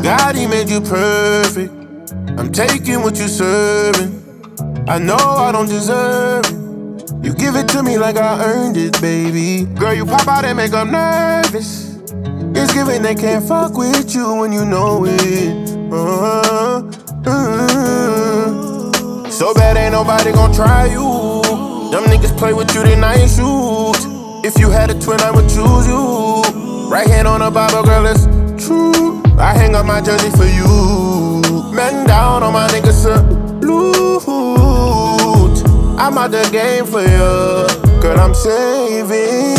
God, he made you perfect. I'm taking what you serving. I know I don't deserve it. You give it to me like I earned it, baby. Girl, you pop out and make them nervous. It's giving they can't fuck with you when you know it. So bad ain't nobody gon' try you. Them niggas play with you, then I ain't shoot. If you had a twin, I would choose you. Right hand on the Bible, girl, it's true. I hang up my jersey for you. Men down on my niggas, salute. I'm out the game for you. Girl, I'm saving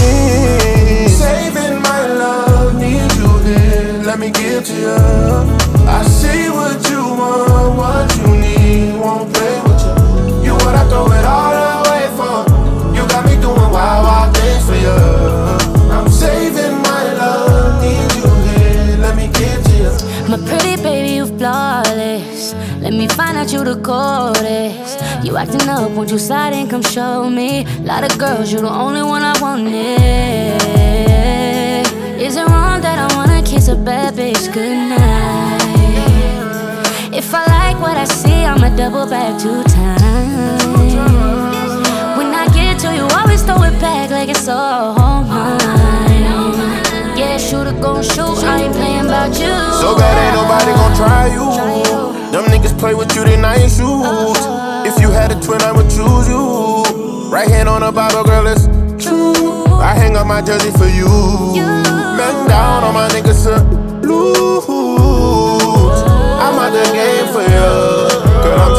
my love, need you here. Let me give to you. I see what you want, what you need. Won't play with you. You what I throw it all away for. You got me doing wild things for you. I'm saving my love, need you here. Let me give to you. My pretty baby, you flawless. Let me find out you the coldest. You acting up, won't you slide and come show me? Lot of girls, you the only one I wanted. Is it wrong that I wanna kiss a bad bitch goodnight? If I like what I see, I'ma double back 2 times. When I get to you, always throw it back like it's all mine. Yeah, shooter gon' shoot, I ain't playing about you. So bad ain't nobody gon' try you. Them niggas play with you, then I ain't shoot. If you had a twin, I would choose you. Right hand on the Bible, girl, it's true. I hang up my jersey for you. Men down on my niggas, salute. I'm out the game for you. Girl, I'm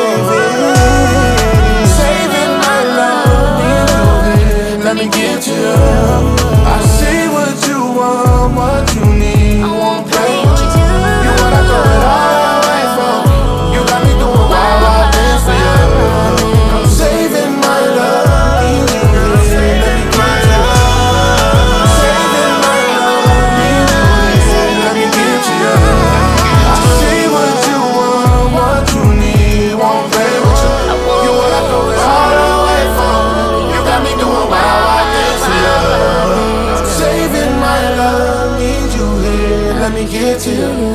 saving my love, need you here. Let me get to you. I see what you want, what you need. I won't play with you. You wanna throw it all away from. You got me doing wild things for you. I'm saving my love, need you here. Let me get to you. Saving my love, need you here. Let me get to you. I see what you want, what you need. Won't play with you. You wanna throw it all away from. You got me doing wild things for you. I'm saving my love, need you here. Let me get to you.